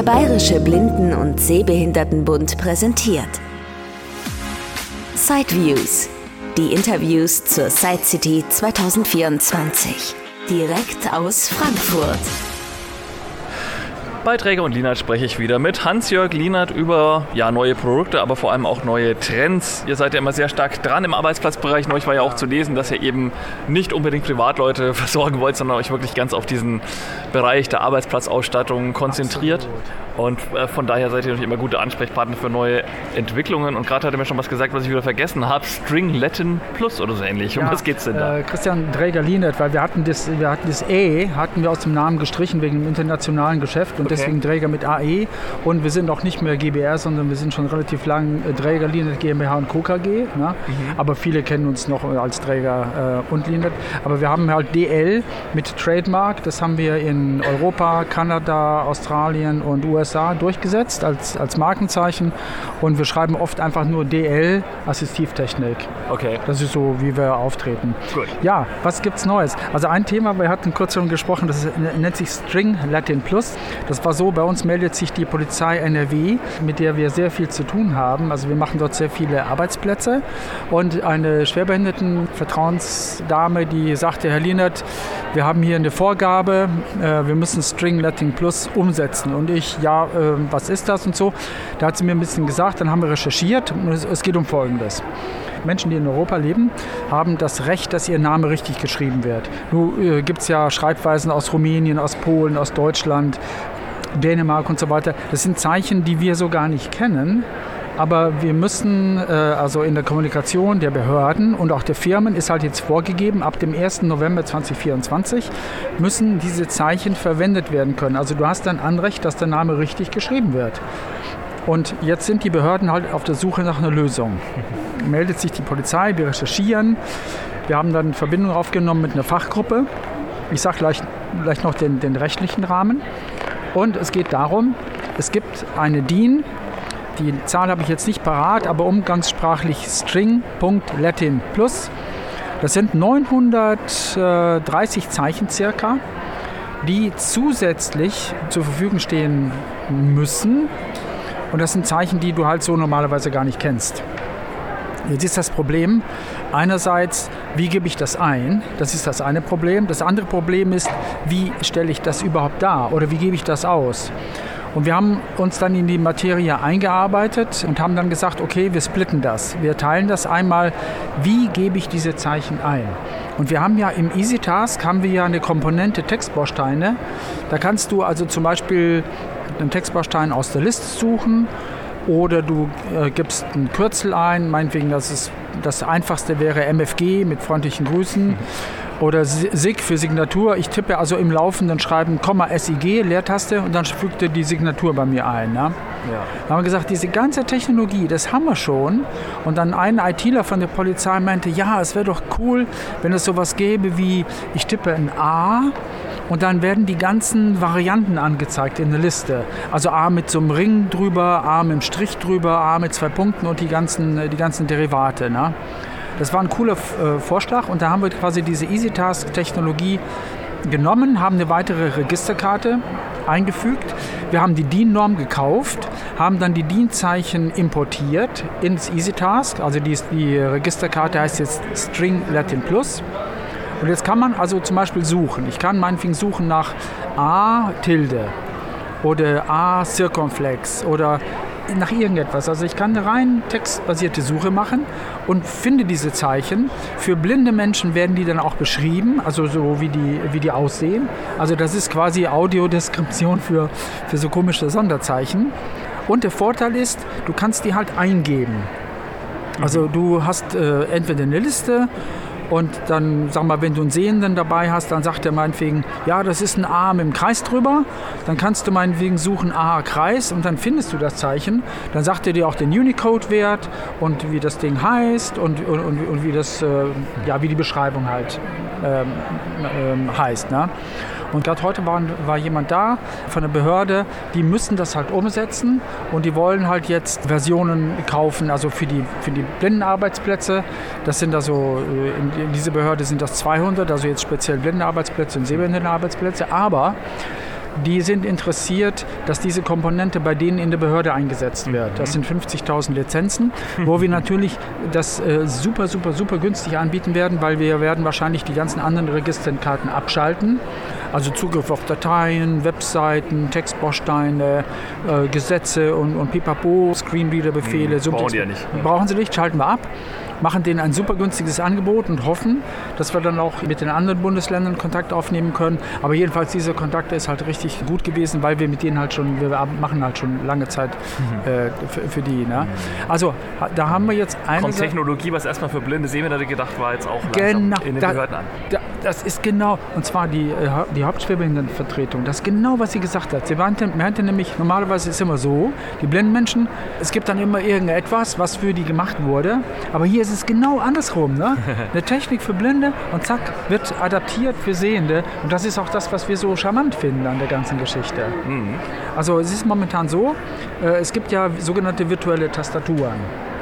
Der Bayerische Blinden- und Sehbehindertenbund präsentiert Sideviews, die Interviews zur Side City 2024, direkt aus Frankfurt. Bei Dräger und Lienert spreche ich wieder mit Hans-Jörg Lienert über neue Produkte, aber vor allem auch neue Trends. Ihr seid ja immer sehr stark dran im Arbeitsplatzbereich. Neulich war ja auch zu lesen, dass ihr eben nicht unbedingt Privatleute versorgen wollt, sondern euch wirklich ganz auf diesen Bereich der Arbeitsplatzausstattung konzentriert. Absolut. Und von daher seid ihr natürlich immer gute Ansprechpartner für neue Entwicklungen. Und gerade hat er mir schon was gesagt, was ich wieder vergessen habe. Stringletten Plus oder so ähnlich. Um was geht's denn da? Christian Dräger Lienert, weil wir hatten das E aus dem Namen gestrichen wegen dem internationalen Geschäft und deswegen Dräger mit AE. Und wir sind auch nicht mehr GbR, sondern wir sind schon relativ lang Dräger Lienert GmbH und Co. KG. Ne? Aber viele kennen uns noch als Dräger und Lienert. Aber wir haben halt DL mit Trademark. Das haben wir in Europa, Kanada, Australien und USA durchgesetzt als Markenzeichen. Und wir schreiben oft einfach nur DL Assistivtechnik. Okay. Das ist so, wie wir auftreten. Gut. Ja, was gibt's Neues? Also ein Thema, wir hatten kurz schon gesprochen, das nennt sich Stringletten Plus. Das war so, bei uns meldet sich die Polizei NRW, mit der wir sehr viel zu tun haben. Also wir machen dort sehr viele Arbeitsplätze. Und eine Schwerbehindertenvertrauensdame, die sagte, Herr Lienert, wir haben hier eine Vorgabe, wir müssen Stringletten Plus umsetzen. Und ich, was ist das und so? Da hat sie mir ein bisschen gesagt, dann haben wir recherchiert. Es geht um Folgendes. Menschen, die in Europa leben, haben das Recht, dass ihr Name richtig geschrieben wird. Nun gibt es ja Schreibweisen aus Rumänien, aus Polen, aus Deutschland, Dänemark und so weiter. Das sind Zeichen, die wir so gar nicht kennen. Aber wir müssen, also in der Kommunikation der Behörden und auch der Firmen ist halt jetzt vorgegeben, ab dem 1. November 2024 müssen diese Zeichen verwendet werden können. Also du hast ein Anrecht, dass der Name richtig geschrieben wird. Und jetzt sind die Behörden halt auf der Suche nach einer Lösung. Meldet sich die Polizei, wir recherchieren. Wir haben dann Verbindung aufgenommen mit einer Fachgruppe. Ich sage gleich noch den rechtlichen Rahmen. Und es geht darum, es gibt eine DIN, die Zahl habe ich jetzt nicht parat, aber umgangssprachlich String.Letten Plus. Das sind 930 Zeichen circa, die zusätzlich zur Verfügung stehen müssen. Und das sind Zeichen, die du halt so normalerweise gar nicht kennst. Jetzt ist das Problem, einerseits, wie gebe ich das ein? Das ist das eine Problem. Das andere Problem ist, wie stelle ich das überhaupt dar oder wie gebe ich das aus? Und wir haben uns dann in die Materie eingearbeitet und haben dann gesagt, okay, wir splitten das. Wir teilen das einmal, wie gebe ich diese Zeichen ein? Und wir haben ja im EasyTask eine Komponente Textbausteine. Da kannst du also zum Beispiel einen Textbaustein aus der Liste suchen oder du gibst ein Kürzel ein, meinetwegen, das einfachste wäre MFG mit freundlichen Grüßen. Oder SIG für Signatur. Ich tippe also im laufenden Schreiben SIG, Leertaste und dann fügt er die Signatur bei mir ein. Ja? Da haben wir gesagt, diese ganze Technologie, das haben wir schon. Und dann ein ITler von der Polizei meinte, ja, es wäre doch cool, wenn es sowas gäbe wie, ich tippe ein A und dann werden die ganzen Varianten angezeigt in der Liste. Also A mit so einem Ring drüber, A mit einem Strich drüber, A mit 2 Punkten und die ganzen Derivate. Ne? Das war ein cooler Vorschlag und da haben wir quasi diese EasyTask-Technologie genommen, haben eine weitere Registerkarte eingefügt. Wir haben die DIN-Norm gekauft, haben dann die DIN-Zeichen importiert ins EasyTask. Also die Registerkarte heißt jetzt Stringletten Plus. Und jetzt kann man also zum Beispiel suchen. Ich kann meinetwegen suchen nach A Tilde oder A Circumflex oder nach irgendetwas. Also ich kann eine rein textbasierte Suche machen und finde diese Zeichen. Für blinde Menschen werden die dann auch beschrieben, also so wie die aussehen. Also das ist quasi Audiodeskription für so komische Sonderzeichen. Und der Vorteil ist, du kannst die halt eingeben. Also du hast entweder eine Liste und dann, sag mal, wenn du einen Sehenden dabei hast, dann sagt er meinetwegen, ja, das ist ein A mit dem Kreis drüber. Dann kannst du meinetwegen suchen A Kreis und dann findest du das Zeichen. Dann sagt er dir auch den Unicode-Wert und wie das Ding heißt und wie das, wie die Beschreibung halt heißt. Ne? Und gerade heute war jemand da von der Behörde, die müssen das halt umsetzen und die wollen halt jetzt Versionen kaufen, also für die Blindenarbeitsplätze. Das sind also, in dieser Behörde sind das 200, also jetzt speziell Blindenarbeitsplätze und Sehbehindertenarbeitsplätze. Aber die sind interessiert, dass diese Komponente bei denen in der Behörde eingesetzt wird. Das sind 50.000 Lizenzen, wo wir natürlich das super günstig anbieten werden, weil wir werden wahrscheinlich die ganzen anderen Registerkarten abschalten. Also Zugriff auf Dateien, Webseiten, Textbausteine, Gesetze und pipapo, Screenreader-Befehle. Brauchen die ja nicht. Brauchen sie nicht, schalten wir ab. Machen denen ein super günstiges Angebot und hoffen, dass wir dann auch mit den anderen Bundesländern Kontakt aufnehmen können. Aber jedenfalls dieser Kontakt ist halt richtig gut gewesen, weil wir mit denen halt schon, wir machen halt schon lange Zeit für die. Ne? Also da haben wir jetzt eine... Kommt Technologie, was erstmal für blinde Sehbehinderte gedacht war, jetzt auch langsam in den Behörden an. Das ist genau, und zwar die Hauptschwerbehindertenvertretung, das ist genau, was sie gesagt hat. Sie meinte nämlich, normalerweise ist es immer so, die blinden Menschen, es gibt dann immer irgendetwas, was für die gemacht wurde, aber hier ist es genau andersrum. Ne? Eine Technik für Blinde und zack, wird adaptiert für Sehende. Und das ist auch das, was wir so charmant finden an der ganzen Geschichte. Mhm. Also es ist momentan so, es gibt ja sogenannte virtuelle Tastaturen.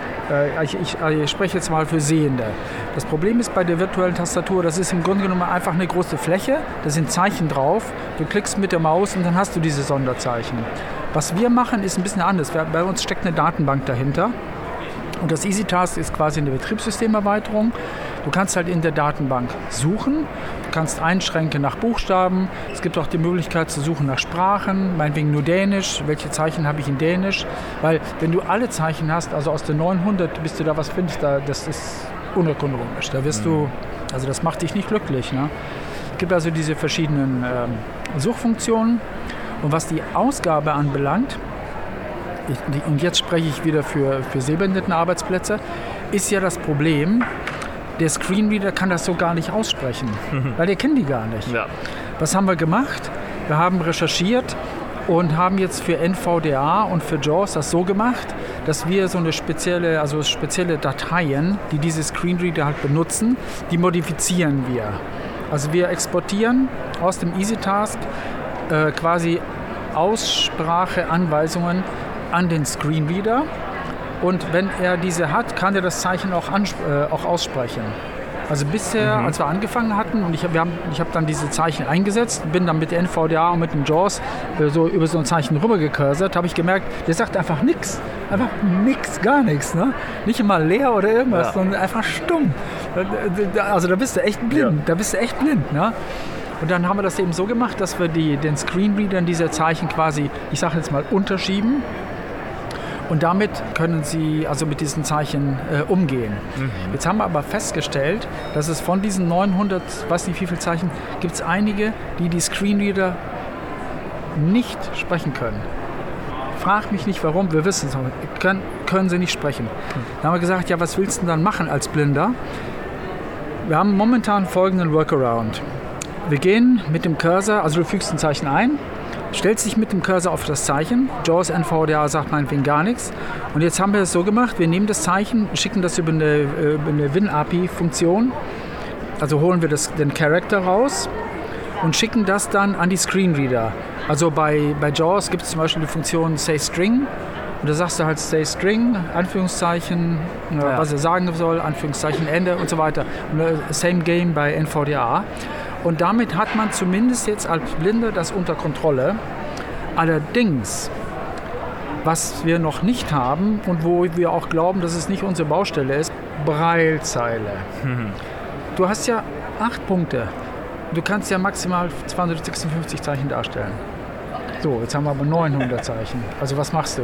Ich spreche jetzt mal für Sehende. Das Problem ist bei der virtuellen Tastatur, das ist im Grunde genommen einfach eine große Fläche, da sind Zeichen drauf, du klickst mit der Maus und dann hast du diese Sonderzeichen. Was wir machen, ist ein bisschen anders. Bei uns steckt eine Datenbank dahinter. Und das EasyTask ist quasi eine Betriebssystemerweiterung. Du kannst halt in der Datenbank suchen, du kannst einschränken nach Buchstaben. Es gibt auch die Möglichkeit zu suchen nach Sprachen, meinetwegen nur Dänisch. Welche Zeichen habe ich in Dänisch? Weil wenn du alle Zeichen hast, also aus den 900, bis du da was findest, das ist unökonomisch. Da wirst du, also das macht dich nicht glücklich. Ne? Es gibt also diese verschiedenen Suchfunktionen. Und was die Ausgabe anbelangt, und jetzt spreche ich wieder für Sehbehindertenarbeitsplätze, ist ja das Problem, der Screenreader kann das so gar nicht aussprechen, weil der kennt die gar nicht. Ja. Was haben wir gemacht? Wir haben recherchiert und haben jetzt für NVDA und für JAWS das so gemacht, dass wir so eine spezielle Dateien, die diese Screenreader halt benutzen, die modifizieren wir. Also wir exportieren aus dem EasyTask quasi Ausspracheanweisungen an den Screenreader und wenn er diese hat, kann er das Zeichen auch aussprechen. Also bisher, als wir angefangen hatten und ich habe dann diese Zeichen eingesetzt, bin dann mit NVDA und mit den JAWS so über so ein Zeichen rübergekursert, habe ich gemerkt, der sagt einfach nichts. Einfach nichts, gar nichts. Ne? Nicht immer leer oder irgendwas, sondern einfach stumm. Also da bist du echt blind. Ne? Und dann haben wir das eben so gemacht, dass wir den Screenreadern diese Zeichen quasi, ich sage jetzt mal, unterschieben. Und damit können sie also mit diesen Zeichen umgehen. Jetzt haben wir aber festgestellt, dass es von diesen 900, weiß nicht wie viele Zeichen, gibt es einige, die Screenreader nicht sprechen können. Frag mich nicht warum, wir wissen es noch, können sie nicht sprechen. Dann haben wir gesagt, ja, was willst du denn dann machen als Blinder? Wir haben momentan folgenden Workaround. Wir gehen mit dem Cursor, also du fügst ein Zeichen ein, stellst dich mit dem Cursor auf das Zeichen. JAWS NVDA sagt meinetwegen gar nichts. Und jetzt haben wir es so gemacht, wir nehmen das Zeichen, schicken das über eine WinAPI-Funktion, also holen wir den Character raus und schicken das dann an die Screenreader. Also bei JAWS gibt es zum Beispiel die Funktion SayString. Und da sagst du halt SayString, Anführungszeichen, was er sagen soll, Anführungszeichen, Ende und so weiter. Und same game bei NVDA. Und damit hat man zumindest jetzt als Blinder das unter Kontrolle. Allerdings, was wir noch nicht haben und wo wir auch glauben, dass es nicht unsere Baustelle ist, Braillezeile. Du hast ja 8 Punkte. Du kannst ja maximal 256 Zeichen darstellen. So, jetzt haben wir aber 900 Zeichen. Also was machst du?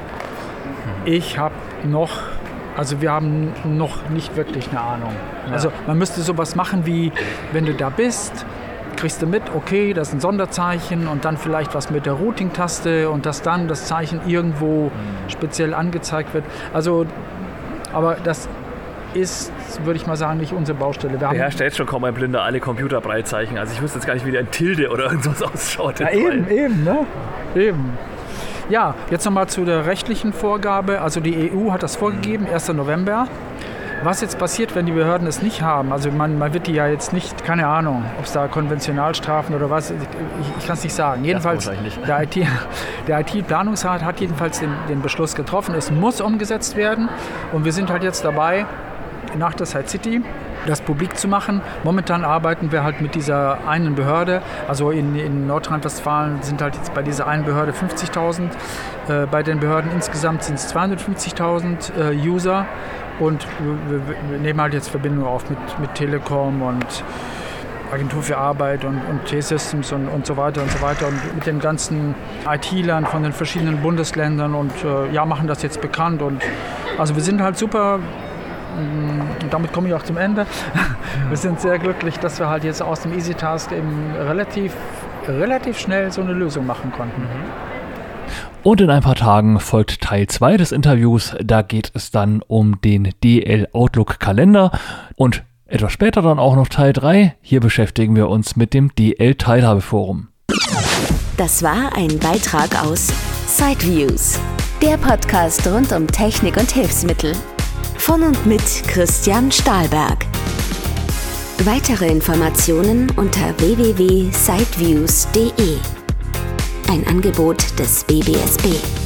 Wir haben noch nicht wirklich eine Ahnung. Ja. Also man müsste sowas machen wie, wenn du da bist, kriegst du mit, okay, das ist ein Sonderzeichen und dann vielleicht was mit der Routing-Taste und dass dann das Zeichen irgendwo speziell angezeigt wird. Also, aber das ist, würde ich mal sagen, nicht unsere Baustelle. Beherrscht jetzt schon kaum ein Blinder alle Computerbreitzeichen. Also ich wüsste jetzt gar nicht, wie ein Tilde oder irgendwas ausschaut. Ja, eben, ne? Eben. Ja, jetzt nochmal zu der rechtlichen Vorgabe. Also die EU hat das vorgegeben, 1. November. Was jetzt passiert, wenn die Behörden es nicht haben? Also man wird die ja jetzt nicht, keine Ahnung, ob es da Konventionalstrafen oder was, ich kann es nicht sagen. Jedenfalls, der IT-Planungsrat hat jedenfalls den Beschluss getroffen, es muss umgesetzt werden. Und wir sind halt jetzt dabei, nach der Side City das publik zu machen. Momentan arbeiten wir halt mit dieser einen Behörde. Also in Nordrhein-Westfalen sind halt jetzt bei dieser einen Behörde 50.000. Bei den Behörden insgesamt sind es 250.000 User. Und wir nehmen halt jetzt Verbindung auf mit Telekom und Agentur für Arbeit und T-Systems und so weiter und so weiter. Und mit den ganzen IT-Lern von den verschiedenen Bundesländern und machen das jetzt bekannt. Und also wir sind halt super. Und damit komme ich auch zum Ende. Wir sind sehr glücklich, dass wir halt jetzt aus dem EasyTask eben relativ schnell so eine Lösung machen konnten. Und in ein paar Tagen folgt Teil 2 des Interviews. Da geht es dann um den DL Outlook Kalender und etwas später dann auch noch Teil 3. Hier beschäftigen wir uns mit dem DL Teilhabeforum. Das war ein Beitrag aus Sideviews, der Podcast rund um Technik und Hilfsmittel. Von und mit Christian Stahlberg. Weitere Informationen unter www.sideviews.de. Ein Angebot des BBSB.